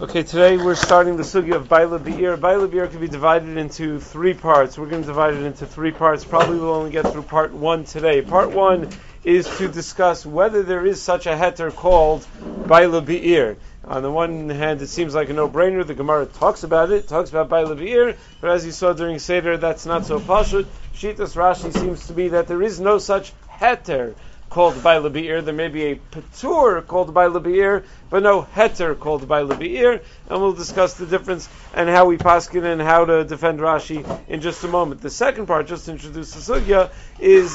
Okay, today we're starting the sugya of Baila Be'ir. Baila Be'ir can be divided into three parts. We're going to divide it into three parts. Probably we'll only get through part one today. Part one is to discuss whether there is such a heter called Baila Be'ir. On the one hand, it seems like a no-brainer. The Gemara talks about Baila Be'ir, but as you saw during Seder, that's not so pashut. Shitas Rashi seems to be that there is no such heter called Baila Be'ir. There may be a patur called Baila Be'ir, but no heter called Baila Be'ir, and we'll discuss the difference and how we paskin and how to defend Rashi in just a moment. The second part, just to introduce the sugya, is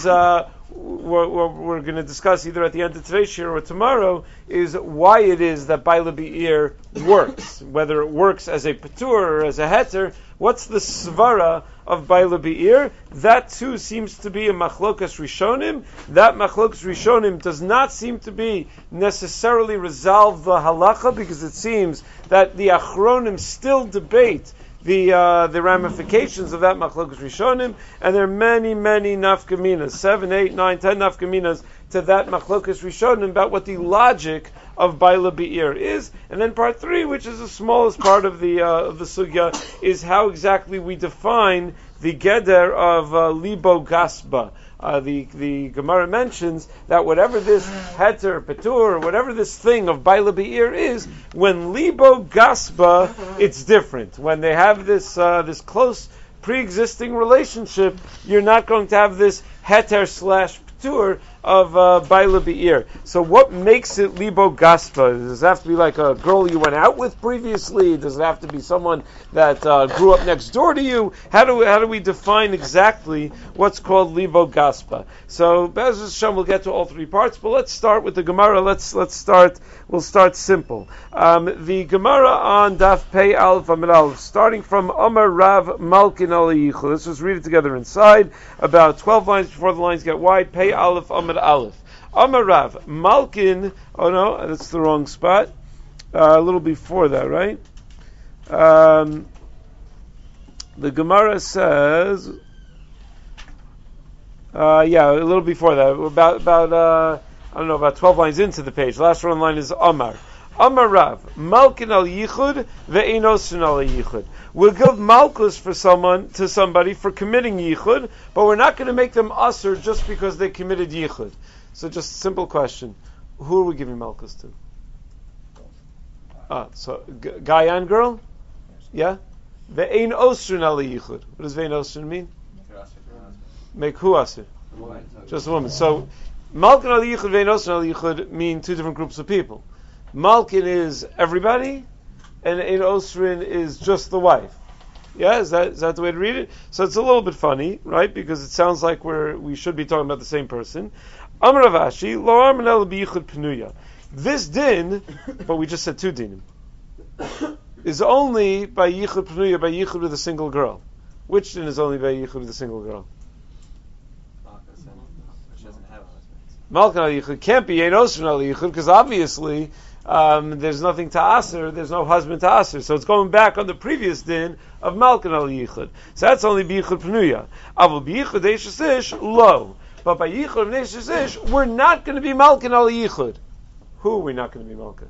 we're going to discuss either at the end of today's shir or tomorrow, is why it is that Baila Be'ir works, whether it works as a patur or as a heter. What's the svara of Baila Be'ir? That too seems to be a machlokas rishonim. That machlokas rishonim does not seem to be necessarily resolve the halacha, because it seems that the achronim still debate the ramifications of that machlokas rishonim, and there are many nafkaminas, 7, 8, 9, 10 nafkaminas to that machlokas rishonim about what the logic of Baila Be'ir is. And then part 3, which is the smallest part of the sugya, is how exactly we define the geder of libo gasba. The Gemara mentions that whatever this heter, patur, whatever this thing of Baila Be'ir is, when libo gasba, it's different. When they have this close pre-existing relationship, you're not going to have this heter / patur of Baila Be'ir. So what makes it libo gaspa? Does it have to be like a girl you went out with previously? Does it have to be someone that grew up next door to you? How do we define exactly what's called libo gaspa? So Be'ez Hashem, we'll get to all three parts, but let's start with the Gemara. We'll start simple. The Gemara on Daf Pei Aleph Amid Aleph, starting from Amar Rav Malkin Al Yichud. Let's just read it together inside. About 12 lines before the lines get wide. Pei Aleph Amid Aleph. Amar Rav Malkin. Oh no, that's the wrong spot. A little before that, right? The Gemara says, a little before that. About 12 lines into the page. Last one line is Amar. Amar Rav Malkin al Yichud ve'enosin al Yichud. We'll give malchus to somebody for committing yichud, but we're not going to make them usher just because they committed yichud. So just a simple question: who are we giving malchus to? So guy and girl, yeah. Ve'ein osrin al Yichud. What does ve'ein osrin mean? Make who usher? Just a woman. So Malkin al Yichud ve'ein osrin al Yichud mean two different groups of people. Malkin is everybody, and Ein Osrin is just the wife. Yeah, is that the way to read it? So it's a little bit funny, right? Because it sounds like we should be talking about the same person. Amar Rav Ashi, lo armanel b'yichud penuya. This din, but we just said two dinim, is only by yichud penuya, by yichud with a single girl. Which din is only by yichud with a single girl? Malkin al Yichud can't be Ein Osrin al Yichud, because obviously there's nothing to aser, there's no husband to aser. So it's going back on the previous din of Malkin al Yichud. So that's only B'yichud Pnuya. Avol B'yichud Eishes Ish, lo. But by Yichud Eishes Ish, we're not going to be Malkin al Yichud. Who are we not going to be Malkin?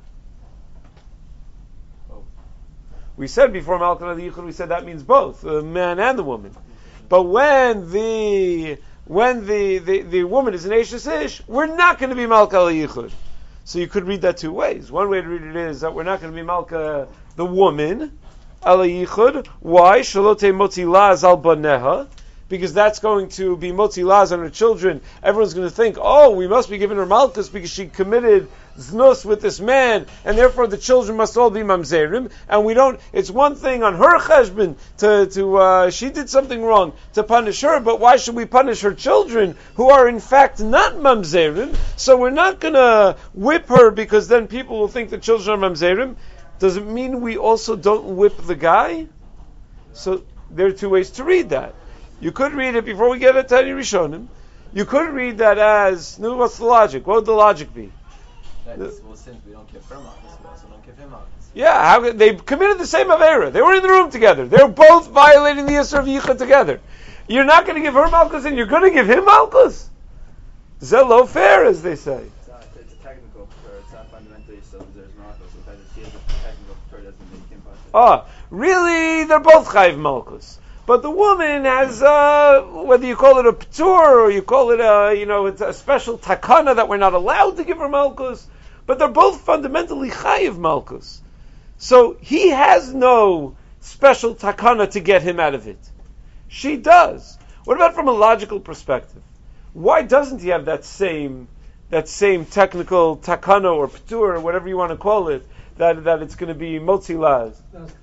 We said before Malkin al Yichud, we said that means both, the man and the woman. But when the woman is an Eishes Ish, we're not going to be Malkin al Yichud. So you could read that two ways. One way to read it is that we're not going to be Malka the woman, ala yichud. Why? Shalote motzi laz al baneha. Because that's going to be motzi laz on her children. Everyone's going to think, oh, we must be giving her Malkus because she committed znus with this man, and therefore the children must all be mamzerim. And we don't, it's one thing on her cheshbon to she did something wrong to punish her, but why should we punish her children who are in fact not mamzerim? So we're not going to whip her because then people will think the children are mamzerim. Does it mean we also don't whip the guy? So there are two ways to read that. You could read it before we get to Tani Rishonim. You could read that as, what's the logic? What would the logic be? Since we don't give her malchus, we also don't give him malchus. Yeah, they committed the same avera. They were in the room together. They were both violating the Yisr of Yichud together. You're not going to give her malchus and you're going to give him malchus? Zelo fair, as they say. It's a technical prayer. It's not fundamentally so there's malchus. In fact, it's a technical prayer doesn't Really, they're both chayiv malchus. But the woman has, whether you call it a p'tur or you call it it's a special takana that we're not allowed to give her malchus, but they're both fundamentally chayiv malchus. So he has no special takana to get him out of it. She does. What about from a logical perspective? Why doesn't he have that same technical takana or p'tur or whatever you want to call it, that it's going to be motzi laz?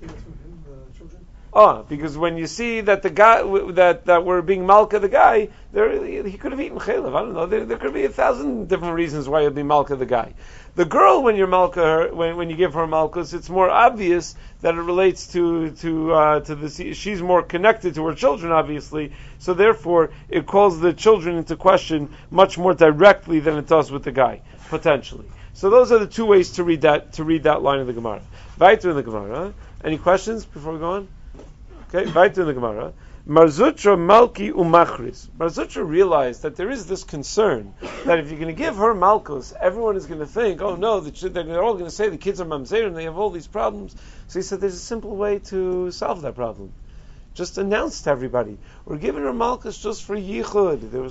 Because when you see that the guy that we're being malka the guy, he could have eaten chaylev. I don't know. There could be 1,000 different reasons why you'll be malka the guy. The girl, when you're malka her, when you give her malchus, it's more obvious that it relates to the. She's more connected to her children, obviously. So therefore, it calls the children into question much more directly than it does with the guy, potentially. So those are the two ways to read that line of the Gemara. Weiter in the Gemara. Any questions before we go on? Okay, weiter in the Gemara. Marzutra Malki Umachris. Marzutra realized that there is this concern that if you're going to give her Malchus, everyone is going to think, oh no, they're all going to say the kids are mamzer and they have all these problems. So he said there's a simple way to solve that problem. Just announce to everybody, we're giving her Malchus just for Yichud. There was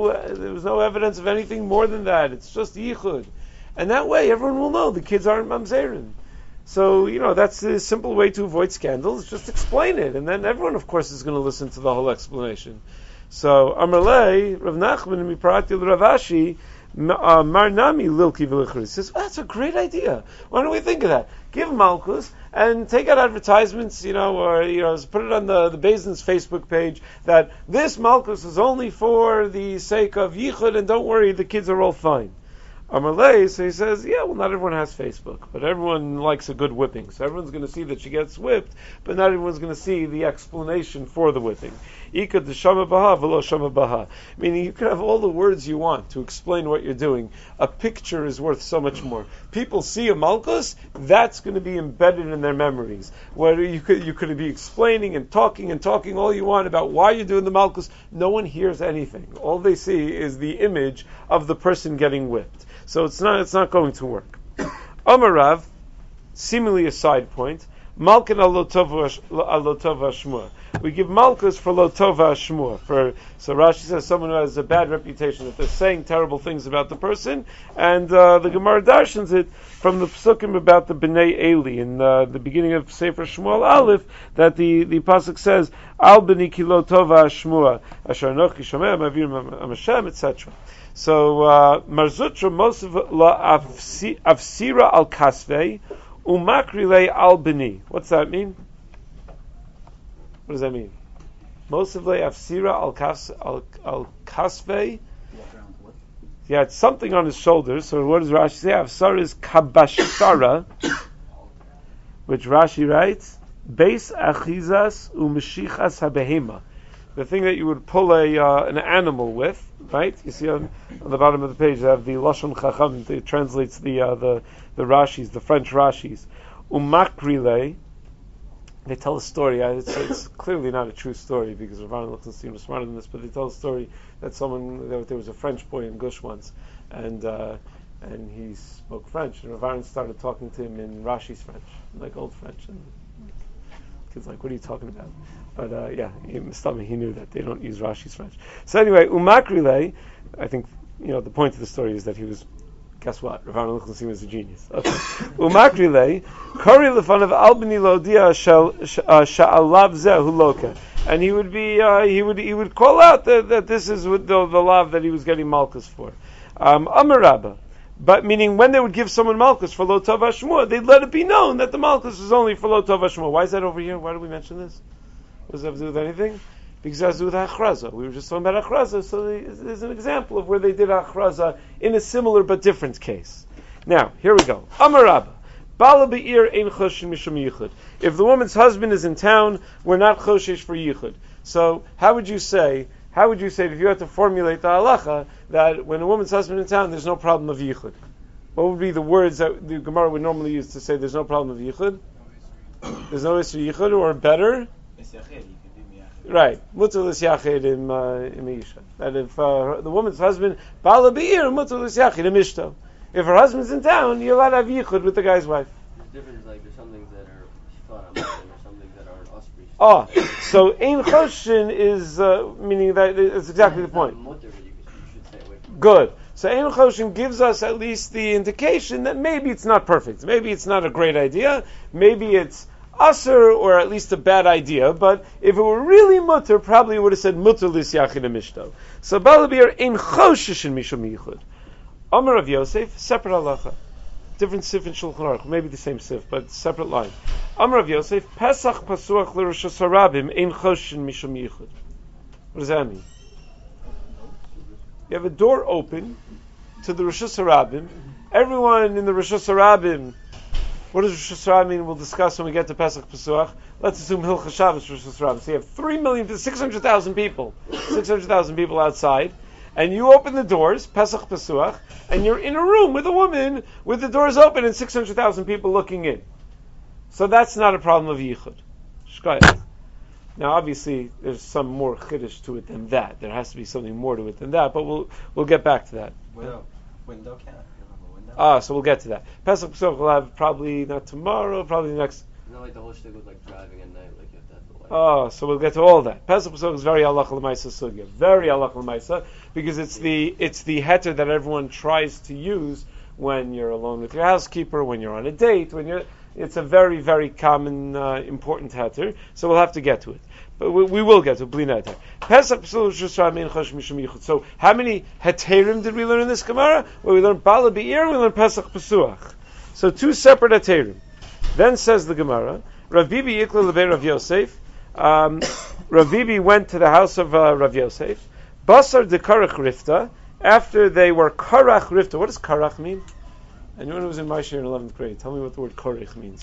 no evidence of anything more than that. It's just Yichud. And that way everyone will know the kids aren't mamzerin. So, that's the simple way to avoid scandals. Just explain it. And then everyone, of course, is going to listen to the whole explanation. So, Amarle, Rav Nachman, Miparati Ravashi, Marnami Lilki V'Lichri says, that's a great idea. Why don't we think of that? Give Malchus and take out advertisements, or put it on the Beis Din's Facebook page that this Malchus is only for the sake of Yichud, and don't worry, the kids are all fine. Amarle, so he says, not everyone has Facebook, but everyone likes a good whipping. So everyone's going to see that she gets whipped, but not everyone's going to see the explanation for the whipping. Ika d'shama baha v'lo shama baha. Meaning you can have all the words you want to explain what you're doing. A picture is worth so much more. People see a malchus, that's going to be embedded in their memories. Where you could be explaining and talking all you want about why you're doing the malchus. No one hears anything. All they see is the image of the person getting whipped. So it's not going to work. Amarav, seemingly a side point, Malkin alotova shmur. We give malchus for lotova shmur. So Rashi says someone who has a bad reputation, that they're saying terrible things about the person, and the Gemara darshans it from the psukim about the Bnei Eli in the beginning of Sefer Shmuel Aleph, that the pasuk says Al b'ni ki lotova shmur asher anochi shomea mavir amashem, etc. So Marzutra Mosef la Afsira al Kasvei Umakrile al Bini. What's that mean? What does that mean? Mosef la Afsira al Kasvei. Yeah, it's something on his shoulders. So what does Rashi say? Afsara is kabashara, which Rashi writes Beis achizas u'mashichas habehema. The thing that you would pull an animal with, right? You see on the bottom of the page, they have the Lashon Chacham. It translates the Rashis, the French Rashis. Umakrile. They tell a story. It's clearly not a true story because Rav Lichtenstein was smarter than this. But they tell a story that there was a French boy in Gush once, and he spoke French. And Rav started talking to him in Rashi's French, like old French. And the kid's like, "What are you talking about?" But he knew that they don't use Rashi's French. So anyway, Umakrile, I think the point of the story is that he was. Guess what? Rav Lichtenstein was a genius. Okay. Umakrile, Kari lefanav albini lodia sha'alav zehu loka, and he would call out that this is the lav that he was getting malchus for. Amarabba. But meaning when they would give someone malchus for lo tov hashmua, they'd let it be known that the malchus is only for lo tov hashmua. Why is that over here? Why did we mention this? Does it have to do with anything? Because it has to do with achraza. We were just talking about achraza, so there's an example of where they did achraza in a similar but different case. Now, here we go. Amar Rabba. Bala be'ir ein choshesh mishum yichud. If the woman's husband is in town, we're not choshesh for yichud. So, how would you say if you had to formulate the halacha that when a woman's husband is in town, there's no problem of yichud? What would be the words that the Gemara would normally use to say there's no problem of yichud? There's no issue yichud, or better? Right, mutar l'syachid im isha. That if the woman's husband bala be'ir mutar l'syachid im ishto. If her husband's in town, you're allowed to have yichud with the guy's wife. The difference is there's some things that are thought I'm or something that aren't ospreys. Oh, so ein choshin is meaning that it's exactly the point. You should stay away from it. Good. So ein choshin gives us at least the indication that maybe it's not perfect. Maybe it's not a great idea. Maybe it's asur, or at least a bad idea. But if it were really mutter, probably it would have said mutter lis yachid mishto. So balabir ein choshin mishum yichud. Amar of Yosef, separate halacha. Different sif in Shulchan Aruch, maybe the same sif, but separate line. Amar of Yosef, Pesach pasuach l'Rosh Hashanah ein choshin mishum yichud. What does that mean? You have a door open to the Rosh Hashanah. Everyone in the Rosh Hashanah, what does Rosh Hashanah mean? We'll discuss when we get to Pesach Pasuach. Let's assume Hilchas Shabbos Rosh Hashanah. So you have 600,000 people, 600,000 people outside, and you open the doors, Pesach Pasuach, and you're in a room with a woman with the doors open and 600,000 people looking in. So that's not a problem of Yichud. Shkayat. Now, obviously, there's some more chiddush to it than that. There has to be something more to it than that, but we'll get back to that. Window can't. You have a window. So we'll get to that. Pesach Pesach we'll have probably not tomorrow, probably next. Not like the whole shtick with like driving at night, like you have to have the light. So we'll get to all that. Pesach Pesach is very halacha l'maisa sugya, very halacha l'maisa, because it's the heter that everyone tries to use when you're alone with your housekeeper, when you're on a date, it's a very, very common, important heter, so we'll have to get to it. But we will get to it, bli neder. Pesach Pesach Shusra Mein Chosh Mishum Yichud. So how many heterim did we learn in this Gemara? Well, we learned Bala Be'ir, we learned Pesach Pesuach. So two separate heterim. Then says the Gemara, Rav Bibi Yikla Lebe Rav Yosef. Rav Bibi went to the house of Rav Yosef. Basar de Karach Rifta. After they were Karach Rifta. What does Karach mean? Anyone who was in my share in 11th grade, tell me what the word Korech means.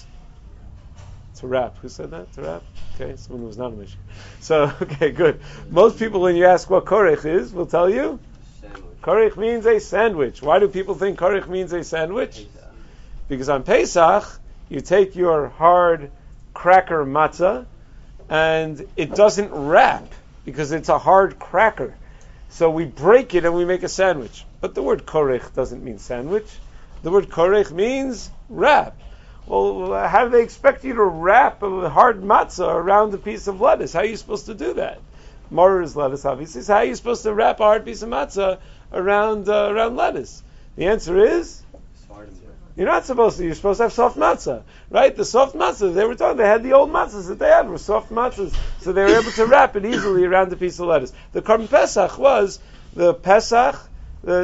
To rap. Who said that? To rap? Okay, someone who was not a Mishnah. So, okay, good. Most people, when you ask what Korech is, will tell you Korech means a sandwich. Why do people think Korech means a sandwich? Because on Pesach, you take your hard cracker matzah, and it doesn't wrap, because it's a hard cracker. So we break it and we make a sandwich. But the word Korech doesn't mean sandwich. The word korech means wrap. Well, how do they expect you to wrap a hard matzah around a piece of lettuce? How are you supposed to do that? Maror is lettuce, obviously. So how are you supposed to wrap a hard piece of matzah around lettuce? The answer is, you're not supposed to. You're supposed to have soft matzah, right? The soft matzah, they were talking, they had the old matzahs that they had were soft matzahs, so they were able to wrap it easily around a piece of lettuce. The Karm Pesach was the Pesach, the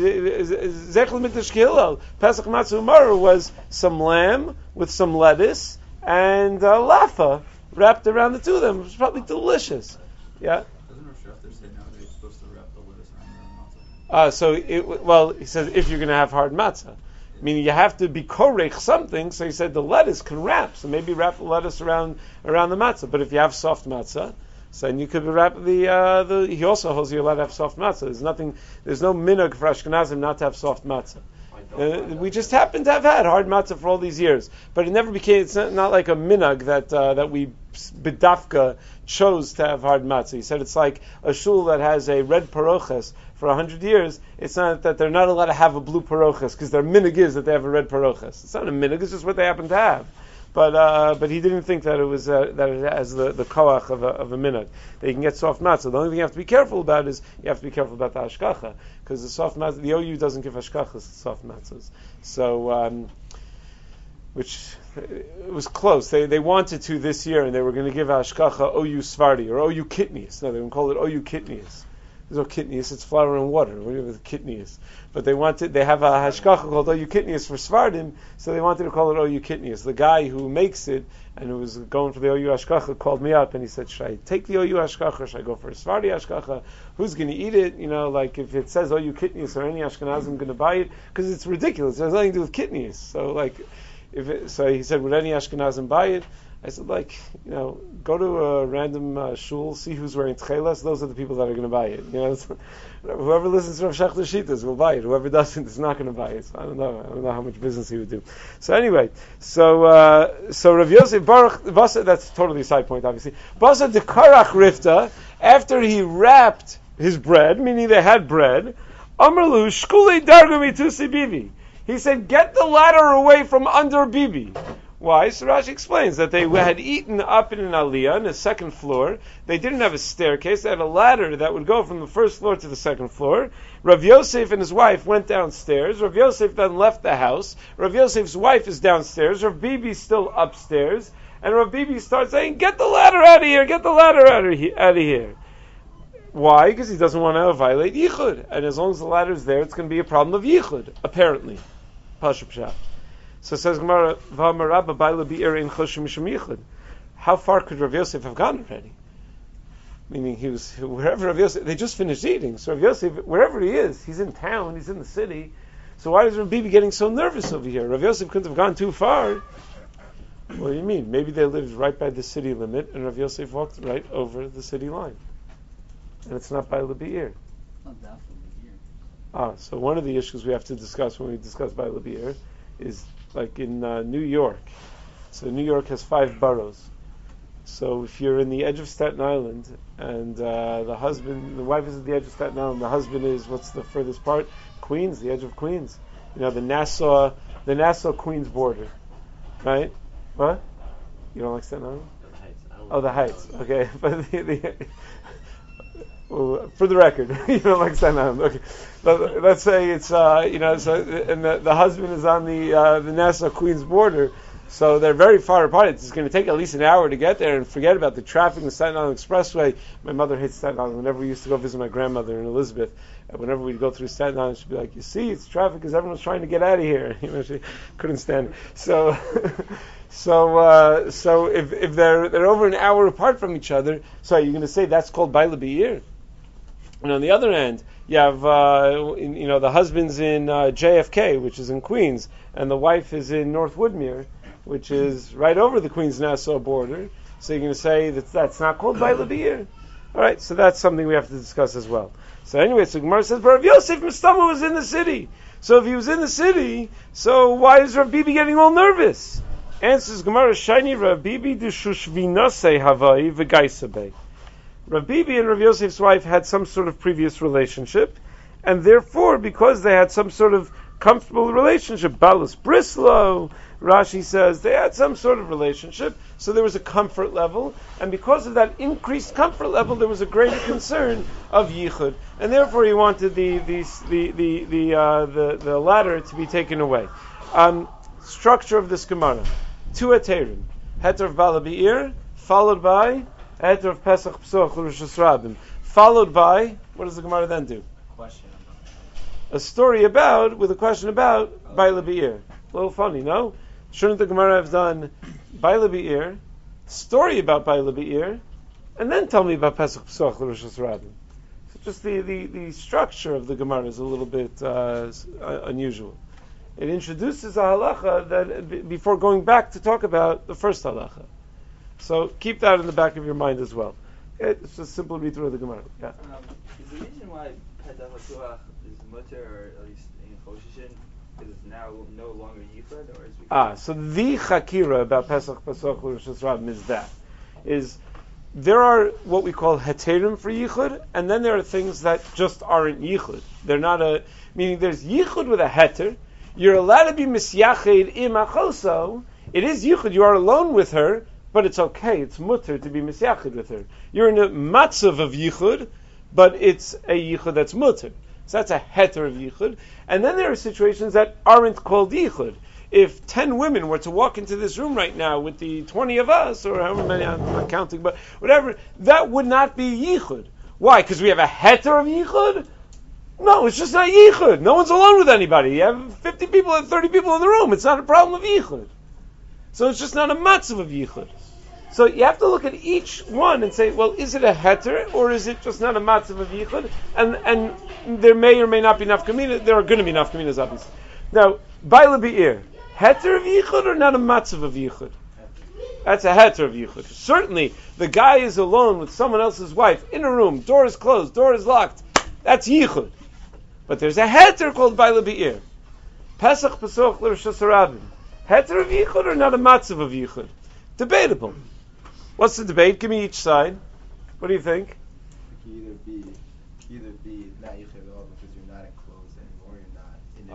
Zechel Mikdash Kehillel, Pesach Matzah Umar was some lamb with some lettuce and lafa wrapped around the two of them. It was probably delicious. Yeah? Doesn't Rosh Hashanah say now that you're supposed to wrap the lettuce around the matzah? He says if you're going to have hard matzah. Meaning you have to be korech something, so he said the lettuce can wrap, so maybe wrap the lettuce around the matzah. But if you have soft matzah, so then you could wrap he also holds you're allowed to have soft matzah. There's no minhag for Ashkenazim not to have soft matzah. We just happen to have had hard matzah for all these years, but it never became. It's not like a minhag that we b'dafka chose to have hard matzah. He said it's like a shul that has a red paroches for 100 years. It's not that they're not allowed to have a blue paroches because their minhag is that they have a red paroches. It's not a minhag; it's just what they happen to have. But he didn't think that it was that it has the koach of a minhag. That you can get soft matzah. The only thing you have to be careful about is you have to be careful about the hashkacha, because the soft matzah, the OU doesn't give hashkachas soft matzahs. So, which it was close. They wanted to this year, and they were going to give hashkacha OU Svardi or OU Kitnius. No, they would call it OU Kitnius. There's no kitnius, it's flour and water. Whatever the kitnius. But they have a hashkacha called OU Kitnius for Svardim, so they wanted to call it OU Kitnius. The guy who makes it and who was going for the OU hashkacha called me up and he said, should I take the OU hashkacha or should I go for a Svardi hashkacha? Who's going to eat it? Like if it says OU Kitnius or any Ashkenazim going to buy it? Because it's ridiculous. It has nothing to do with kitnius. So he said, would any Ashkenazim buy it? I said, go to a random shul, see who's wearing tchelas. Those are the people that are going to buy it. Whoever listens to Rav Shechter Shitas will buy it. Whoever doesn't is not going to buy it. So I don't know how much business he would do. So anyway, so Rav Yosef Baruch Basa, that's totally a side point, obviously. Basa de Karach Rifta, after he wrapped his bread, meaning they had bread, Amrlu Shkule Dargumi Tusi Bibi. He said, get the ladder away from under Bibi. Why? So Rashi explains that they had eaten up in an aliyah, on the second floor. They didn't have a staircase. They had a ladder that would go from the first floor to the second floor. Rav Yosef and his wife went downstairs. Rav Yosef then left the house. Rav Yosef's wife is downstairs. Rav Bibi's still upstairs. And Rav Bibi starts saying, get the ladder out of here, get the ladder out of here. Why? Because he doesn't want to violate Yichud. And as long as the ladder is there, it's going to be a problem of Yichud, apparently. Pashup Shah. So it says Gemara, how far could Rav Yosef have gone already? Meaning he was wherever Rav Yosef, they just finished eating. So Rav Yosef, wherever he is, he's in town, he's in the city. So why is Rav Bibi getting so nervous over here? Rav Yosef couldn't have gone too far. What do you mean? Maybe they lived right by the city limit, and Rav Yosef walked right over the city line. And it's not by Lebi'ir. Not that from Lebi'ir. So one of the issues we have to discuss when we discuss by Lebi'ir is like in New York. So New York has 5 boroughs. So if you're in the edge of Staten Island, and the wife is at the edge of Staten Island, the husband is, what's the furthest part? Queens, the edge of Queens. The Nassau Queens border. Right? What? You don't like Staten Island? The Heights. Okay. But well, for the record, you don't like Staten Island. Okay. But let's say it's, so, and the husband is on the Nassau Queens border, so they're very far apart. It's going to take at least an hour to get there, and forget about the traffic in the Staten Island Expressway. My mother hates Staten Island. Whenever we used to go visit my grandmother in Elizabeth, whenever we'd go through Staten Island, she'd be like, you see, it's traffic because everyone's trying to get out of here. She couldn't stand it. So if they're over an hour apart from each other, so you're going to say that's called Baila Be'ir? And on the other end, you have the husband's in JFK, which is in Queens, and the wife is in North Woodmere, which is right over the Queens-Nassau border. So you're going to say that's not called Baila Be'ir. All right, so that's something we have to discuss as well. So anyway, so Gemara says, but Rav Yosef Mistama was in the city. So if he was in the city, so why is Rav Bibi getting all nervous? Answers Gemara, Shiny Rav Bibi d'shushvinase havai v'gaisabei. Rav Bibi and Rav Yosef's wife had some sort of previous relationship, and therefore, because they had some sort of comfortable relationship, Balus Brislow, Rashi says, they had some sort of relationship, so there was a comfort level, and because of that increased comfort level, there was a greater concern of Yichud, and therefore he wanted the ladder to be taken away. Structure of this Gemara: 2 heterim, heter of Bala Be'ir, followed by heter of Pesach Psoch Rosh Hashanah, followed by, what does the Gemara then do? Question. A story with a question about Baila Be'ir. A little funny, no? Shouldn't the Gemara have done Baila Be'ir, story about Baila Be'ir, and then tell me about Pesach Psoch Rosh Hashanah? So just the structure of the Gemara is a little bit unusual. It introduces a halacha that before going back to talk about the first halacha. So keep that in the back of your mind as well. It's just a simple read through of the Gemara. Yeah. Is the reason why Petach HaTuach is mutter, or at least in Choshishin, because it's now no longer Yichud, or is it because... So the Chakira about Pesach Pesach Rosh Hashanah is there are what we call heterim for Yichud, and then there are things that just aren't Yichud. They're not meaning there's Yichud with a heter. You're allowed to be misyached im achoso. It is Yichud, you are alone with her, but it's okay, it's mutter to be misyached with her. You're in a matzav of Yichud, but it's a Yichud that's mutter. So that's a heter of Yichud. And then there are situations that aren't called Yichud. If 10 women were to walk into this room right now with the 20 of us, or however many, I'm not counting, but whatever, that would not be Yichud. Why? Because we have a heter of Yichud? No, it's just not Yichud. No one's alone with anybody. You have 50 people and 30 people in the room. It's not a problem of Yichud. So it's just not a matzav of Yichud. So you have to look at each one and say, well, is it a heter or is it just not a matzav of Yichud? And there may or may not be nafkamina. There are going to be nafkaminas, obviously. Now, Baila Be'ir, heter of Yichud or not a matzav of Yichud? That's a heter of Yichud. Certainly, the guy is alone with someone else's wife in a room, door is closed, door is locked. That's Yichud. But there's a heter called Baila Be'ir. Pesach Pesach Rosh Hashanah. Heter of Yichud or not a matzav of Yichud? Debatable. What's the debate? Give me each side. What do you think? It can either be not Yichud at all because you're not enclosed anymore. You're not in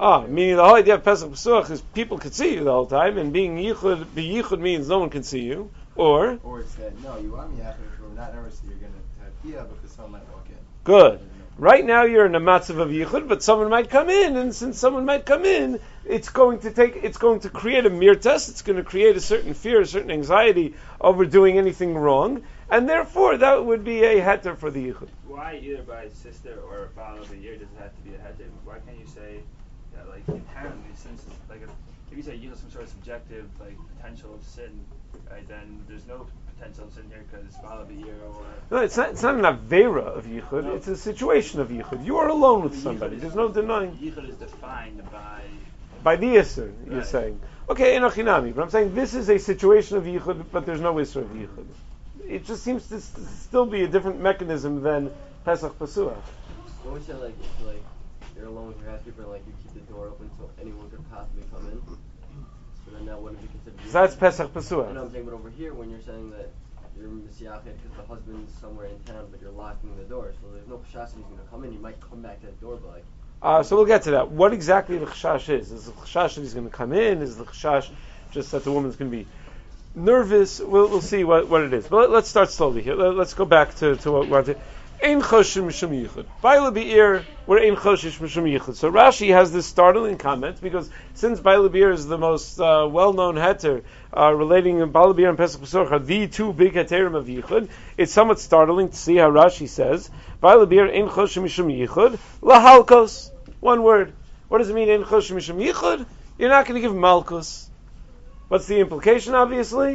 Meaning the whole idea of Pesach Pesuach is people could see you the whole time, and being yichud means no one can see you. Or it's that, no, you are miyachid, but not necessarily you're going to have because someone might walk in. Good. Right now you're in a matzav of yichud, but someone might come in, and since someone might come in, it's going to create a mir test. It's going to create a certain fear, a certain anxiety over doing anything wrong, and therefore that would be a heter for the yichud. Why either by sister or father of the year does it have to be a heter? Why can't you say that like inherently, since like if you say yichud some sort of subjective like potential of sin, right, then there's no potential of sin here because father of the year or no, it's not an avera of yichud. No. It's a situation of yichud. You are alone with somebody. There's no denying. Yichud is defined by the isser. You're right. Saying okay, enochinami. But I'm saying this is a situation of yichud, but there's no isser of yichud. It just seems to still be a different mechanism than Pesach Pesuach. When we say like you're alone with your housekeeper, like you keep the door open so anyone could possibly come in, so then that wouldn't be considered. So that's Pesach Pesuach. I know I'm saying, but over here when you're saying that you're Messiachet because the husband's somewhere in town, but you're locking the door, so there's no chashash he's going to come in. You might come back to that door, but like. So we'll get to that. What exactly the chashash is? Is the chashash that he's going to come in? Is the chashash just that the woman's going to be nervous? We'll see what it is. But let's start slowly here. Let's go back to what we're to. Ein choshesh mishum yichud. Baila be'ir, we're ein choshesh mishum yichud. So Rashi has this startling comment because since Baila be'ir is the most well-known heter relating Baila be'ir and Pesach Pesuach are the two big heterim of yichud, it's somewhat startling to see how Rashi says Baila be'ir ein choshesh mishum yichud lahalkos. One word. What does it mean ein choshesh mishum yichud? You're not going to give malchus. What's the implication, obviously,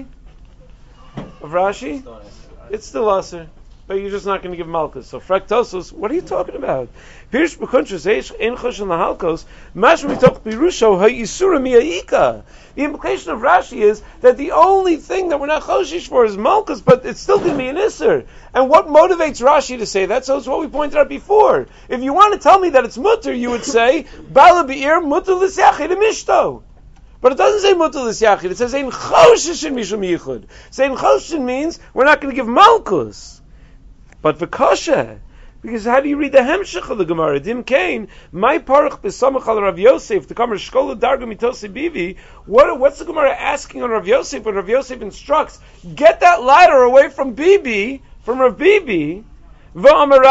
of Rashi? It's still aser, but you're just not going to give malchus. So, fraktosos, what are you talking about? Pirsh b'kuntrus eish ein choshen lahalkos, mashma mitoch pirusho ha'yisura mi'ayika. The implication of Rashi is that the only thing that we're not choshish for is malchus, but it's still going to be an isser. And what motivates Rashi to say that? So it's what we pointed out before. If you want to tell me that it's mutter, you would say, Bala be'ir mutter l'syachid mishto. But it doesn't say mutter l'syachid. It says ein choshishin mishum yichud. So ein choshishin means we're not going to give malchus. But v'koshe, because how do you read the hemshech of the Gemara? Dim kain, my parach b'samach al Rav Yosef, the Kamer Shkola Darga Mitosi Bivi. What's the Gemara asking on Rav Yosef when Rav Yosef instructs, get that ladder away from Bibi, from Rav Bibi. What's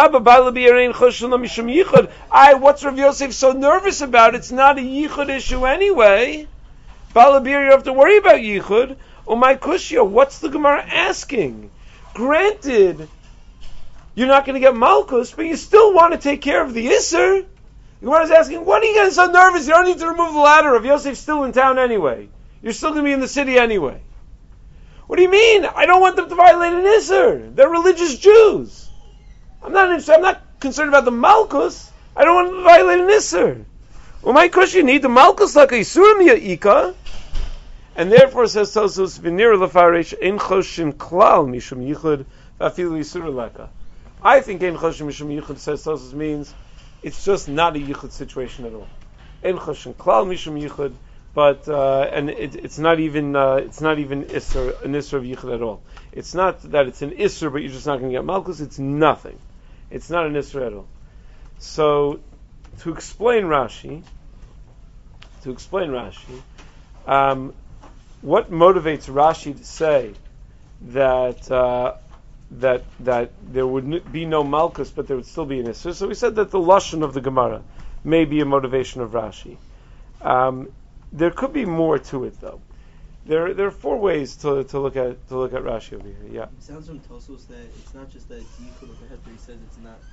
Rav Yosef so nervous about? It's not a yichud issue anyway. Balabir, you have to worry about yichud. Oh my kushya, what's the Gemara asking? Granted, you're not going to get malchus, but you still want to take care of the isser. The Gemara is asking, what are you getting so nervous? You don't need to remove the ladder. Rav Yosef's still in town anyway. You're still going to be in the city anyway. What do you mean? I don't want them to violate an isser. They're religious Jews. I'm not concerned about the malchus. I don't want them to violate an isser. Well, my question, you need the malchus like a isurim ya'ika. And therefore, says Tosos, v'nir lefaresh ein choshin klal mishum yichud v'afilu isur leka. I think ein choshin mishum yichud, says Tosos, means it's just not a yichud situation at all. Ein choshin klal mishum yichud, but and it's not even isur, an isur of yichud at all. It's not that it's an isur, but you're just not going to get malchus. It's nothing. It's not an isur at all. So, to explain Rashi, what motivates Rashi to say that there would be no malchus, but there would still be an isser? So we said that the lashon of the Gemara may be a motivation of Rashi. There could be more to it, though. There are four ways to look at Rashi over here. Yeah. It sounds from Tosos that it's not just that it's yichud of the head, but he says it's not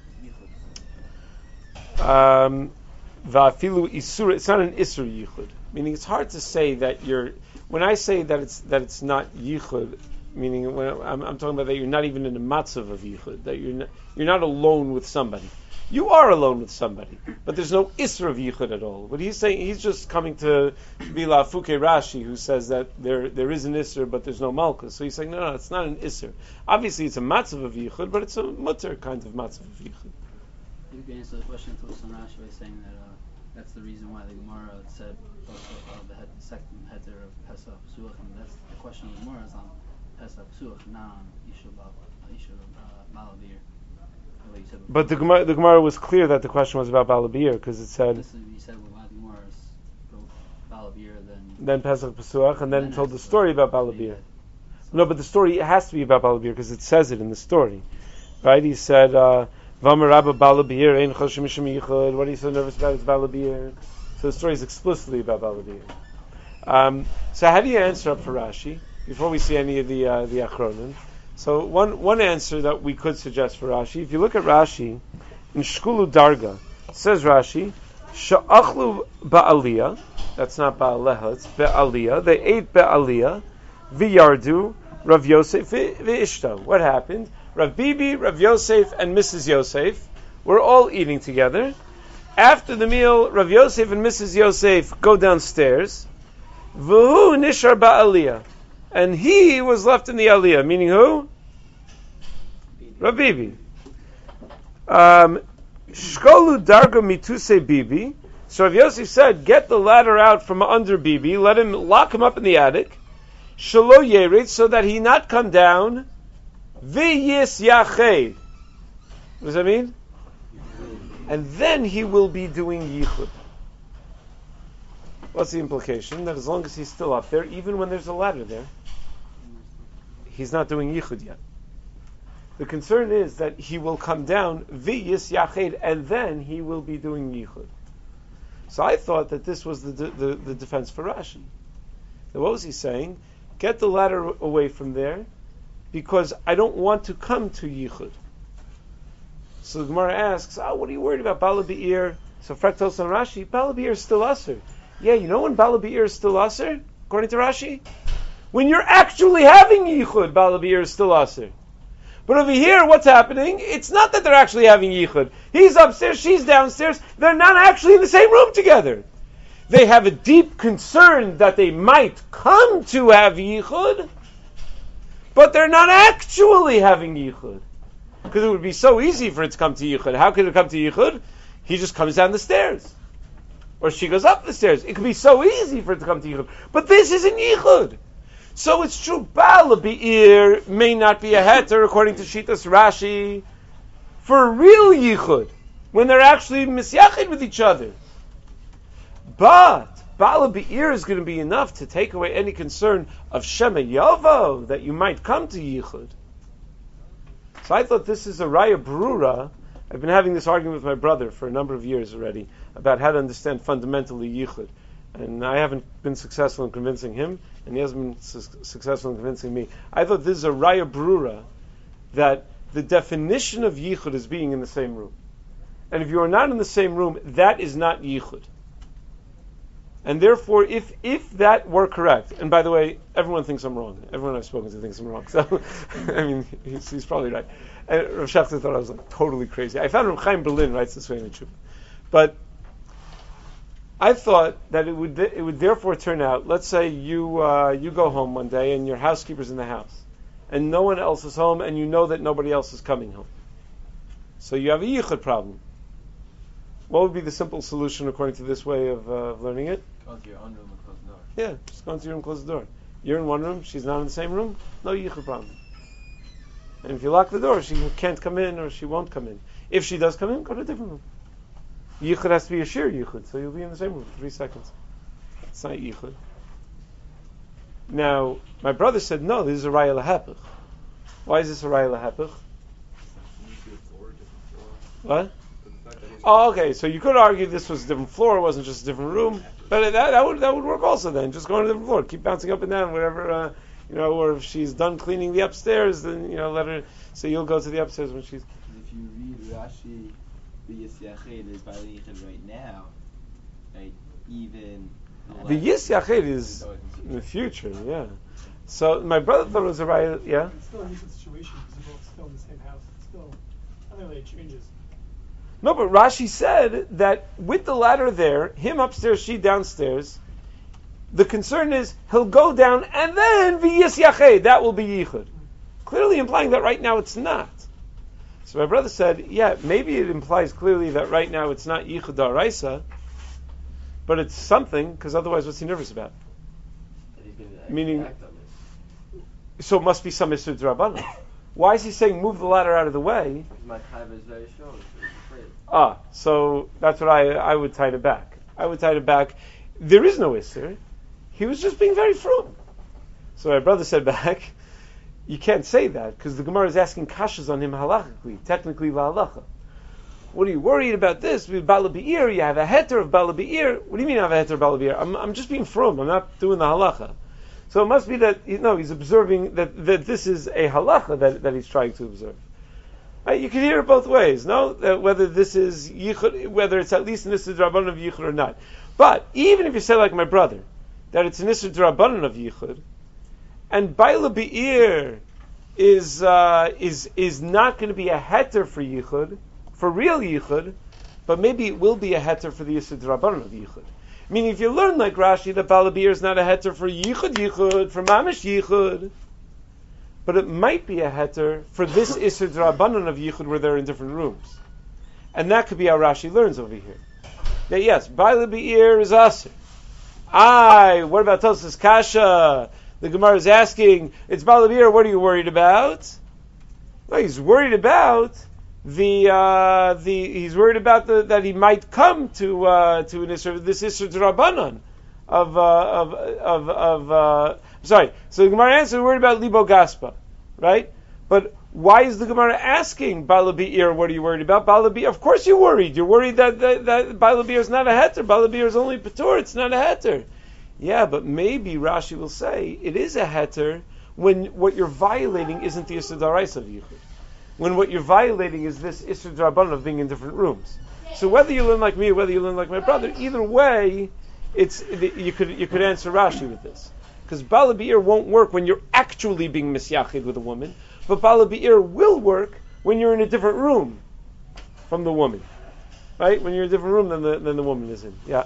yichud. Va'afilu isur, it's not an isur yichud. Meaning, it's hard to say that when I say that it's not yichud, meaning when I'm talking about that you're not even in a matzav of yichud, that you're not alone with somebody. You are alone with somebody, but there's no isser of yichud at all. What he's saying, he's just coming to be la fuke Rashi, who says that there is an isser, but there's no malchus. So he's saying, no, it's not an isser. Obviously, it's a matzav of yichud, but it's a mutter kind of matzav of yichud. You can answer the question to Rashi by saying that that's the reason why the Gemara said the second heter of Pesach Pesuach, and that's the question of the Gemara is on Pesach Pesuach, not on Isha Malabir. what you said before. But the Gemara was clear that the question was about Balabir because it said. This is, you said with Lad Gemara is Balabir, Then Pesach Pesuach, and then told the story about Balabir. No, but the story has to be about Balabir because it says it in the story, right? He said, "V'amar Rabba Balabir ein choshim mishum yichud." What are you so nervous about? It's Balabir. So the story is explicitly about Balabir. So how do you answer up for Rashi before we see any of the Achronim? So one answer that we could suggest for Rashi, if you look at Rashi in Shkulu Darga, it says Rashi, "Sha'achlu ba'aliyah." That's not ba'aleha, it's ba'aliyah. They ate ba'aliyah, v'yardu, Rav Yosef v'ishta. What happened? Rav Bibi, Rav Yosef, and Mrs. Yosef were all eating together. After the meal, Rav Yosef and Mrs. Yosef go downstairs. V'hu nishar ba'aliyah. And he was left in the aliyah, meaning who? Rav Bibi. Shkolu darga mituse Bibi. So Rav Yosef said, get the ladder out from under Bibi, let him lock him up in the attic, shelo yerit, so that he not come down, v'yis yached. What does that mean? And then he will be doing yichud. What's the implication? That as long as he's still up there, even when there's a ladder there, he's not doing yichud yet. The concern is that he will come down, v'yis yached, and then he will be doing yichud. So I thought that this was the defense for Rashi. Now what was he saying? Get the ladder away from there, because I don't want to come to yichud. So the Gemara asks, what are you worried about? Bala Be'ir. So Frek tells on Rashi, Bala Be'ir is still usher. Yeah, you know when Bala Be'ir is still usher? According to Rashi? When you're actually having yichud, Bala Be'ir is still usher. But over here, what's happening? It's not that they're actually having yichud. He's upstairs, she's downstairs. They're not actually in the same room together. They have a deep concern that they might come to have yichud, but they're not actually having yichud. Because it would be so easy for it to come to yichud. How could it come to yichud? He just comes down the stairs. Or she goes up the stairs. It could be so easy for it to come to yichud. But this isn't yichud. So it's true, Bala Be'ir may not be a heter, according to Shitas Rashi, for real yichud, when they're actually misyachid with each other. But Bala Be'ir is going to be enough to take away any concern of Shema Yavo, that you might come to yichud. So I thought this is a Raya Brura. I've been having this argument with my brother for a number of years already about how to understand fundamentally yichud. And I haven't been successful in convincing him, and he hasn't been successful in convincing me. I thought this is a Raya Brura, that the definition of yichud is being in the same room. And if you are not in the same room, that is not yichud. And therefore, if that were correct, and by the way, everyone thinks I'm wrong. Everyone I've spoken to thinks I'm wrong. So, I mean, he's probably right. And Rav Schachter thought I was like totally crazy. I found Rav Chaim Berlin writes this way in the Tshuva. But I thought that it would therefore turn out, let's say you go home one day and your housekeeper's in the house, and no one else is home, and you know that nobody else is coming home. So you have a yichud problem. What would be the simple solution according to this way of learning it? Go into your own room and close the door. Yeah, just go into your room, close the door. You're in one room, she's not in the same room, no yichud problem. And if you lock the door, she can't come in or she won't come in. If she does come in, go to a different room. Yichud has to be a shir yichud, so you'll be in the same room for 3 seconds. It's not yichud. Now, my brother said, no, this is a raya lahapich. Why is this a raya lahapich? What? Oh, okay. So you could argue this was a different floor; it wasn't just a different room. But that would work also. Then just go on a different floor, keep bouncing up and down, whatever. Or if she's done cleaning the upstairs, then let her. So you'll go to the upstairs when she's. If you read Rashi, the Yisyached is by Yichud right now, right? Even the Yisyached is in the future, yeah. So my brother thought it was a right, yeah. It's still a different situation because you're both still in the same house. It's still, I don't know, it changes. No, but Rashi said that with the ladder there, him upstairs, she downstairs, the concern is he'll go down and then v'yis yached, that will be yichud. Clearly implying that right now it's not. So my brother said, yeah, maybe it implies clearly that right now it's not yichud da'araisa, but it's something, because otherwise what's he nervous about? That he's going to Meaning, act on this. so it must be some Isur D'Rabbanan. Why is he saying move the ladder out of the way? My taiva is very strong, so he's afraid. So that's what I would tie it back. I would tie it back. There is no Isser. He was just being very frum. So my brother said back, you can't say that because the Gemara is asking kashas on him halachically, technically la halacha. What are you worried about this? With Bala Be'ir, you have a heter of Bala Be'ir. What do you mean I have a heter of Bala Be'ir? I'm just being frum. I'm not doing the halacha. So it must be that, he's observing that this is a halacha that he's trying to observe. Right? You can hear it both ways, no? Whether this is yichud, whether it's at least an Isser D'Rabbanan of yichud or not. But even if you say like my brother, that it's an Isser D'Rabbanan of yichud, and Bala Be'ir is not going to be a heter for yichud, for real yichud, but maybe it will be a heter for the Yisud Rabbanan of yichud. Meaning, if you learn like Rashi that Bala Be'ir is not a heter for yichud, for mamish yichud, but it might be a heter for this Yisud Rabbanan of yichud where they're in different rooms, and that could be how Rashi learns over here. That yes, Bala Be'ir is aser. What about Tosas Kasha? The Gemara is asking, it's Bala Be'ir. What are you worried about? Well, he's worried about he's worried about that he might come to an Isser, this Isser D'Rabbanan sorry. So the Gemara answers, worried about Libo Gaspa, right? But why is the Gemara asking Bala Be'ir, what are you worried about? Bala Be'ir, of course you're worried. You're worried that Bala Be'ir is not a heter. Bala Be'ir is only Patur, it's not a heter. Yeah, but maybe Rashi will say it is a heter when what you're violating isn't the Isser D'Oraisa of Yichud. When what you're violating is this Isser D'Rabbanan of being in different rooms. So whether you learn like me or whether you learn like my brother, either way, you could answer Rashi with this. Because Bala Be'ir won't work when you're actually being misyachid with a woman, but Bala Be'ir will work when you're in a different room from the woman. Right? When you're in a different room than the woman is in. Yeah.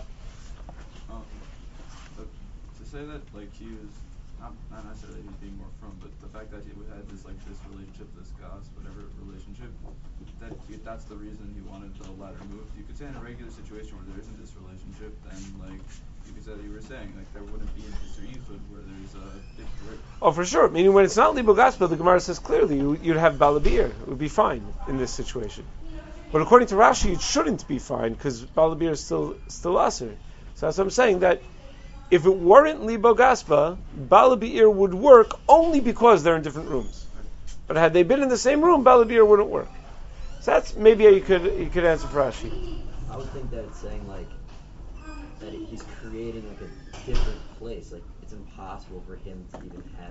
To say that he was not necessarily he's being more from, but the fact that he had this relationship, this goss, whatever relationship, that's the reason he wanted the ladder moved. You could say in a regular situation where there isn't this relationship, then you could say that you were saying there wouldn't be an Isser Yichud where there's a big grip. Oh, for sure. Meaning when it's not Libo Gaspa, the Gemara says clearly you'd have Bala Be'ir. It would be fine in this situation. But according to Rashi, it shouldn't be fine because Bala Be'ir is still aser. So that's what I'm saying, that if it weren't Libo Gaspa, Bala Be'ir would work only because they're in different rooms. But had they been in the same room, Bala Be'ir wouldn't work. So that's maybe how you could answer for Rashi. I would think that it's saying that he's creating a different place. It's impossible for him to even have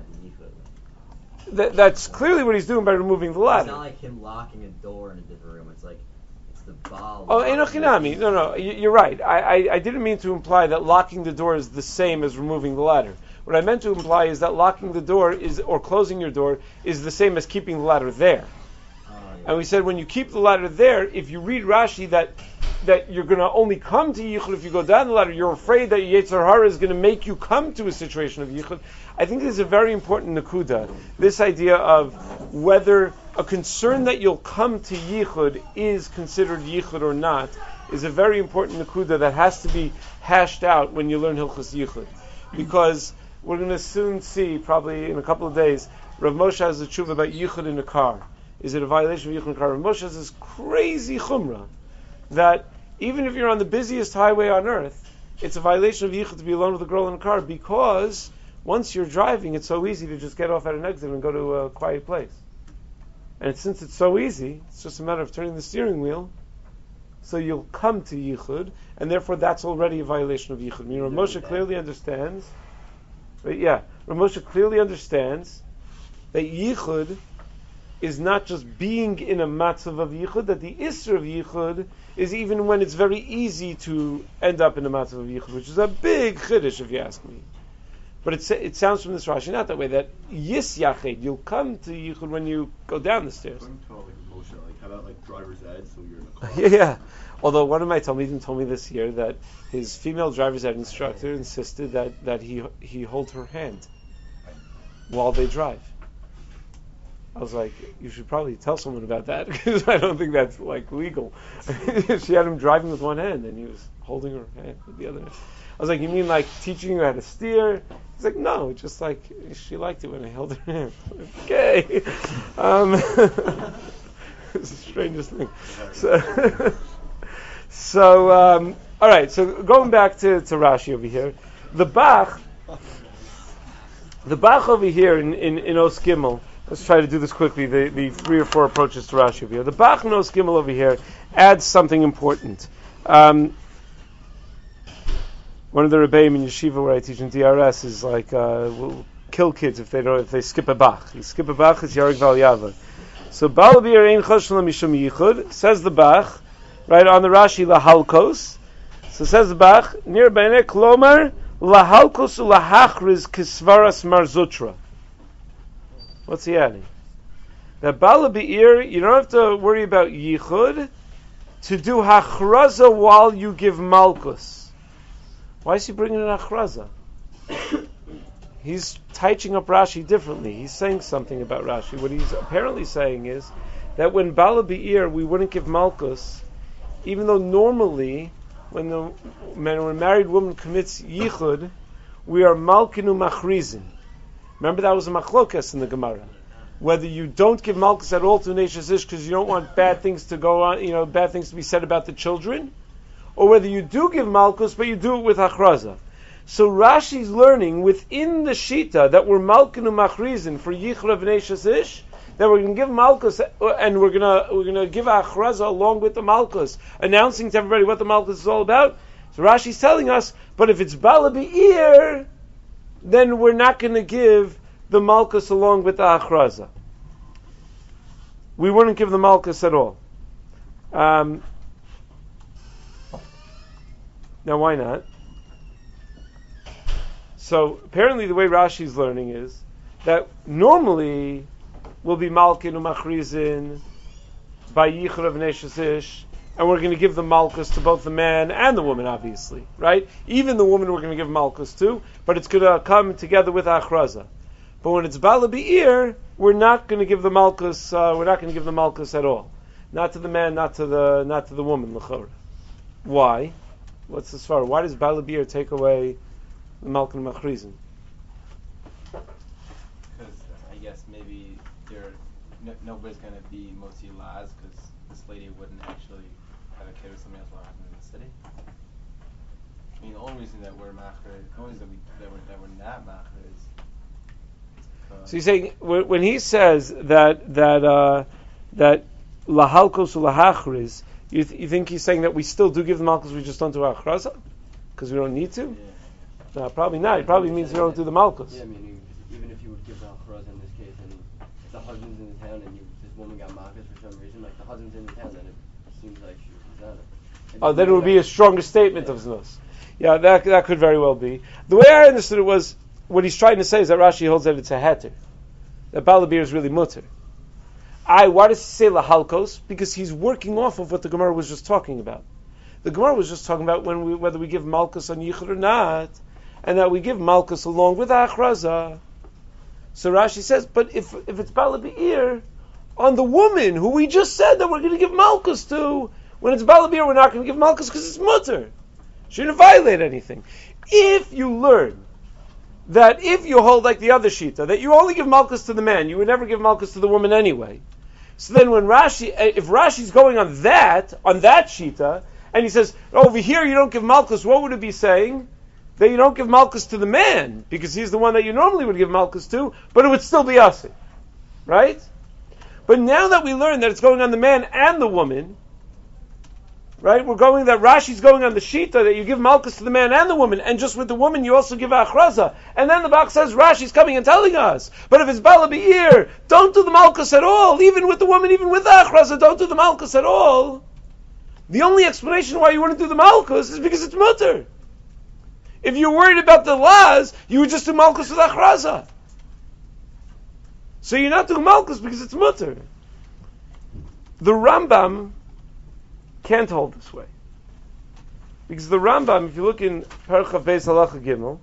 yichud. That's clearly what he's doing by removing the ladder. It's not like him locking a door in a different room. It's the Baal. Oh, Enochinami. No, you're right. I didn't mean to imply that locking the door is the same as removing the ladder. What I meant to imply is that locking the door or closing your door is the same as keeping the ladder there. And we said when you keep the ladder there, if you read Rashi that you're going to only come to Yichud if you go down the ladder, you're afraid that Yetzer Hara is going to make you come to a situation of Yichud. I think this is a very important nakuda. This idea of whether a concern that you'll come to Yichud is considered Yichud or not is a very important nakuda that has to be hashed out when you learn Hilchos Yichud. Because we're going to soon see, probably in a couple of days, Rav Moshe has a tshuva about Yichud in a car. Is it a violation of Yichud in a car? Rav Moshe has this crazy chumrah that even if you're on the busiest highway on earth, it's a violation of Yichud to be alone with a girl in a car because once you're driving, it's so easy to just get off at an exit and go to a quiet place. And since it's so easy, it's just a matter of turning the steering wheel, so you'll come to Yichud, and therefore that's already a violation of Yichud. I mean, Rav Moshe clearly understands, Rav Moshe clearly understands that Yichud is not just being in a matzav of Yichud, that the Isser of Yichud is even when it's very easy to end up in a matzav of Yichud, which is a big chiddush if you ask me. But it sounds from this Rashi not that way, that Yis Yachid, you'll come to Yichud when you go down the stairs. How about driver's ed, so you're in a car? Yeah. Although one of my Talmidim told me this year that his female driver's ed instructor insisted that he hold her hand while they drive. I was like, you should probably tell someone about that because I don't think that's legal. She had him driving with one hand, and he was holding her hand with the other hand. I was like, you mean like teaching her how to steer? He's like, no, just like she liked it when I held her hand. Okay. It's the strangest thing. So all right. So going back to Rashi over here, the Bach over here in Os Gimel. Let's try to do this quickly. The 3 or 4 approaches to Rashi over here. The Bach in Os Gimel over here adds something important. One of the Rebbeim in Yeshiva where I teach in DRS is like we'll kill kids if they skip a Bach. You skip a Bach, it's Yarig Val Yava. So Balabir Ein Choshla Mishum Yichud says the Bach, right on the Rashi Lahalkos. So says the Bach near Bene Klomar Lahalkos Lahachriz Kisvaras Marzutra. What's he adding? That Balabir, you don't have to worry about Yichud to do Hachraza while you give Malkus. Why is he bringing an achraza? He's touching up Rashi differently. He's saying something about Rashi. What he's apparently saying is that when Bala Be'ir, we wouldn't give Malkus, even though normally, when a married woman commits Yichud, we are Malkinu Machrizin. Remember that was a machlokas in the Gemara. Whether you don't give Malkus at all to Neshus Ish because you don't want bad things to go on, bad things to be said about the children, or whether you do give Malkus, but you do it with Achraza. So Rashi's learning within the Shita that we're Malkinu Machrizin for Yichra V'Neshus Ish, that we're going to give Malkus, and we're going to give Achraza along with the Malkus, announcing to everybody what the Malkus is all about. So Rashi's telling us, but if it's Bala Be'ir, then we're not going to give the Malkus along with the Achraza. We wouldn't give the Malkus at all. Now, why not? So, apparently the way Rashi's learning is that normally we'll be Malkin Umachrizin by Yichur of Neshus Ish, and we're going to give the Malkus to both the man and the woman, obviously, right? Even the woman we're going to give Malkus to, but it's going to come together with Achraza. But when it's Bala Be'ir, we're not going to give the Malkus. We're not going to give the Malkus at all, not to the man, not to the woman. L'chora. Why? What's the svara? Why does Bala Be'ir take away the Malkin Machrizin? Because I guess maybe nobody's going to be Motzi Laz because this lady wouldn't actually have a kid with somebody else while happening in the city. I mean, the only reason that we're Macher, the only reason that we're not Macher is. So he's saying when he says that lahalkos ulahachriz, you think he's saying that we still do give the malchus, we just don't do achraza because we don't need to? Yeah. No, probably not. It probably means we don't do the malchus. Yeah, I mean, even if you would give the achraza in this case, and if the husband's in the town and this woman got malchus for some reason, like the husband's in the town, then it seems like she was on it. Oh, then it would be a stronger statement of znus. Yeah, that could very well be. The way I understood it was, what he's trying to say is that Rashi holds that it's a heter. That Bala Be'ir is really mutter. Why does he say lahalkos? Because he's working off of what the Gemara was just talking about. The Gemara was just talking about whether we give malchus on yichud or not, and that we give malchus along with achraza. So Rashi says, but if it's Bala Be'ir, on the woman who we just said that we're going to give malchus to, when it's Bala Be'ir, we're not going to give malchus because it's mutter. Shouldn't violate anything. If you learn that if you hold like the other shita, that you only give malchus to the man, you would never give malchus to the woman anyway. So then when if Rashi's going on that shita, and he says, over here you don't give malchus, what would it be saying? That you don't give malchus to the man, because he's the one that you normally would give malchus to, but it would still be asi. Right? But now that we learn that it's going on the man and the woman, right? Rashi's going on the shita that you give malchus to the man and the woman, and just with the woman you also give achraza. And then the Bach says Rashi's coming and telling us, but if it's Bala Be'ir, don't do the malchus at all, even with the woman, even with the achraza, don't do the malchus at all. The only explanation why you wouldn't do the malchus is because it's mutter. If you're worried about the laws, you would just do malchus with achraza. So you're not doing malchus because it's mutter. The Rambam can't hold this way. Because the Rambam, if you look in Perchav Beis Halacha Gimel,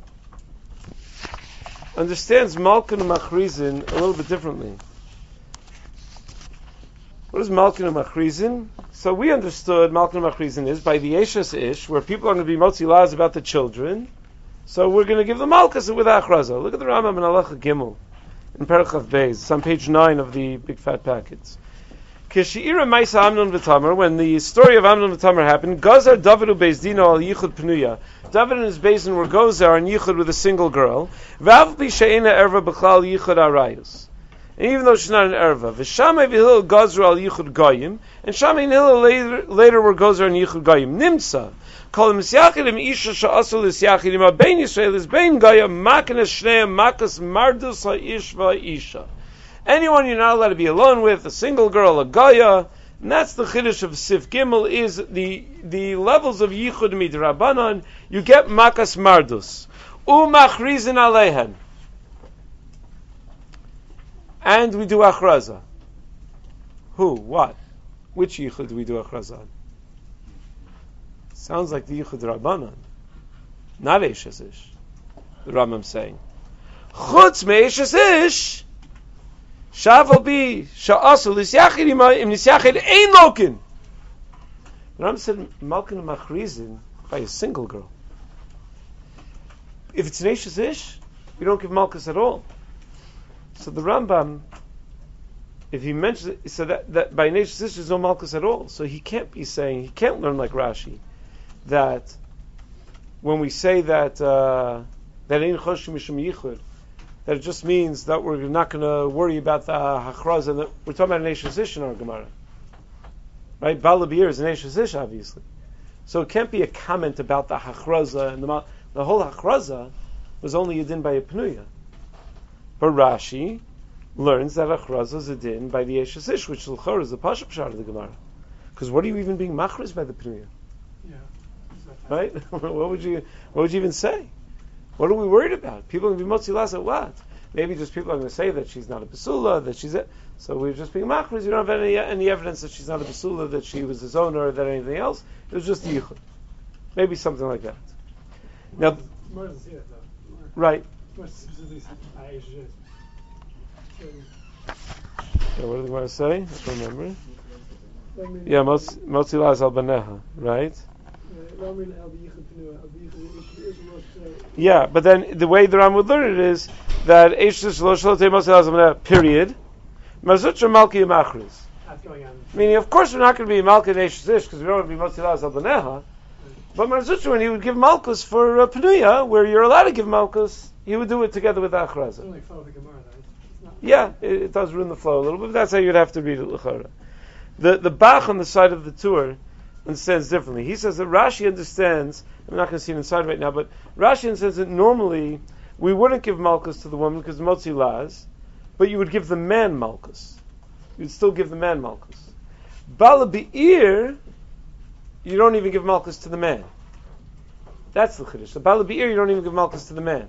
understands Malkin and Machrizin a little bit differently. What is Malkin Machrizin? So we understood Malkin Machrizin is by the Eshes Ish, where people are going to be motzi laws about the children. So we're going to give the Malkus with Achraza. Look at the Rambam in Halacha Gimel in Parachav Beis. It's on page 9 of the big fat packets. Kishiira Maisa Amnon v'Tamar, when the story of Amnon v'Tamar happened, Gazar David u'Beis Dino al Yichud Pnuya. David and his Beis Din were Gozar and Yichud with a single girl. V'av b'she'ena erva b'chlal Yichud arayos. And even though she's not an erva, v'Shamei v'Hillel Gazar al Yichud Goyim, and Shamei and Hillel later were Gozar and Yichud Goyim. Nimsa. Kol misyachidim isha sha'asul isyachidim abein Yisrael is bein Goya makenes shneim makas mardus ha'ish va'isha. Anyone you're not allowed to be alone with, a single girl, a Goya, and that's the chiddush of Sif Gimel, is the levels of Yichud Midrabanan, you get makas mardus. Umachrizin aleihen. And we do achraza. Who? What? Which Yichud do we do achraza on? Sounds like the Yichud Rabbanan, not Eishes Ish. The Rambam saying, Chutz me Eishes Ish, Shaval bi Sha'asul Isyachid im Nisyachid ein Lokin. The Rambam said Malkin Machrizin by a single girl. If it's an Eishes Ish, you don't give Malkus at all. So the Rambam, if he mentions it, so that by Eishes Ish there's no Malkus at all. So he can't be saying, he can't learn like Rashi, that when we say that that ein choshim mishum yichud, that it just means that we're not going to worry about the hachraz, and we're talking about an Eishes Ish in our Gemara, right? Bala B'ir is an Eishes Ish, obviously, so it can't be a comment about the hachraza, and the whole hachraza was only a din by a pnuya. But Rashi learns that hachraza is a din by the Eishes Ish, which l'chor is the pashup pshat of the Gemara, because what are you even being machriz by the pnuya? Yeah. Right? What would you even say? What are we worried about? People are going to be motzi las at what? Maybe just people are going to say that she's not a basula, that she's so we're just being machriz. You don't have any evidence that she's not a basula, that she was his owner, or that anything else. It was just yichud. Maybe something like that. Now, right. More specifically, Yeah, what did the Gemara say? I don't remember. Yeah, motzi las al baneha, right? Yeah, but then the way the Ram would learn it is that period. Mazutra Malki Machriz. Meaning, of course, we're not going to be Malki Eishes Ish because we don't want to be Motzilaz al Baneha. But Mazutra, when he would give Malkus for Penuya, where you're allowed to give Malkus, he would do it together with Achraza. Yeah, it does ruin the flow a little bit, but that's how you'd have to read it. L'chara. The Bach on the side of the tour understands differently. He says that Rashi understands, I'm not going to see it inside right now, but Rashi understands that normally we wouldn't give Malkus to the woman because Motzi Laz, but you would give the man Malkus. You'd still give the man Malkus. Bala Be'ir, you don't even give Malkus to the man. That's the Chiddush. So Bala Be'ir, you don't even give Malkus to the man.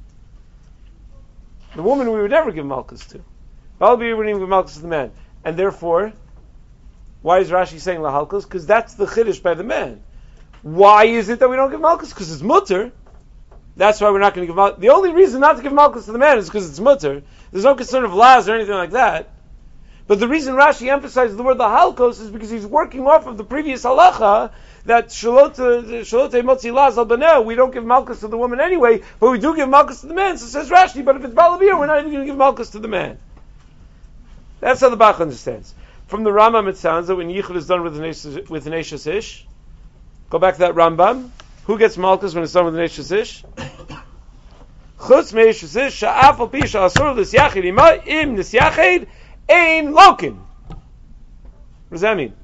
The woman we would never give Malkus to. Bala Be'ir wouldn't even give Malkus to the man. And therefore, why is Rashi saying lahalkus? Because that's the chiddush by the man. Why is it that we don't give malchus? Because it's mutter. That's why we're not going to give malchus. The only reason not to give malchus to the man is because it's mutter. There's no concern of laz or anything like that. But the reason Rashi emphasizes the word lahalkos is because he's working off of the previous halacha that shalote motzi laz al baneh, we don't give malchus to the woman anyway, but we do give malchus to the man. So says Rashi, but if it's balavir, we're not even going to give malchus to the man. That's how the Bach understands. From the Rambam, it sounds that when Yichud is done with an Eishes Ish, go back to that Rambam. Who gets Malkus when it's done with an Eishes Ish? Chutz me Eishes Ish, sha'af al pi sha'asur l'syachid ima im nisyachid ein lokin. What does that mean?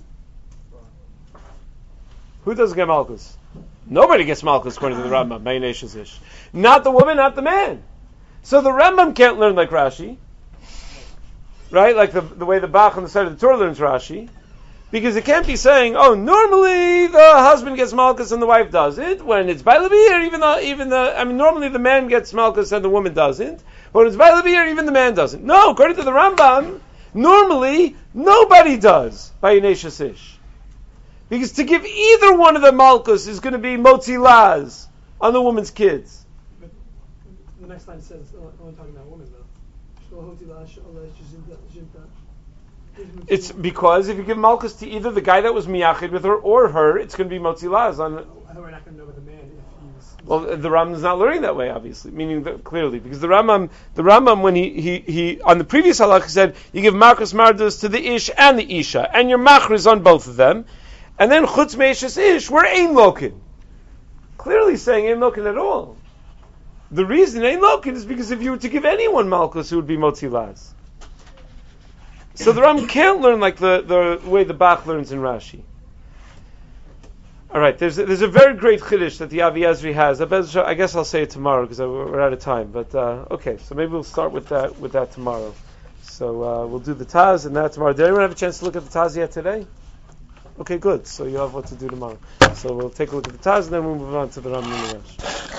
Who doesn't get Malkus? Nobody gets Malkus according to the Rambam, by an Eishes Ish. Not the woman, not the man. So the Rambam can't learn like Rashi. Right, like the way the Bach on the side of the Torah learns Rashi, because it can't be saying, oh, normally the husband gets malchus and the wife doesn't. When it's by Levir, normally the man gets malchus and the woman doesn't. But when it's by Levir, even the man doesn't. No, according to the Rambam, normally nobody does by an Eishes Ish, because to give either one of the malchus is going to be motzi laz on the woman's kids. But the next line says, only talking about women though. It's because if you give malchus to either the guy that was miyachid with her or her, it's going to be motzi laz on. I thought we're not going to know with the man if he's. Well, the Rambam is not learning that way, obviously, meaning that clearly, because the Rambam, when he on the previous halakha said you give malchus mardos to the ish and the isha, and your machris on both of them, and then chutz meishes ish, we're ein lokin. Clearly saying ein lokin at all. The reason ein lokin is because if you were to give anyone malchus, it would be motzi laz. So the Ram can't learn like the way the Bach learns in Rashi. All right, there's a very great chiddush that the Avi Ezri has. I guess I'll say it tomorrow because we're out of time. But okay, so maybe we'll start with that tomorrow. So we'll do the Taz and that tomorrow. Did anyone have a chance to look at the Taz yet today? Okay, good. So you have what to do tomorrow. So we'll take a look at the Taz and then we'll move on to the Ram Yinash.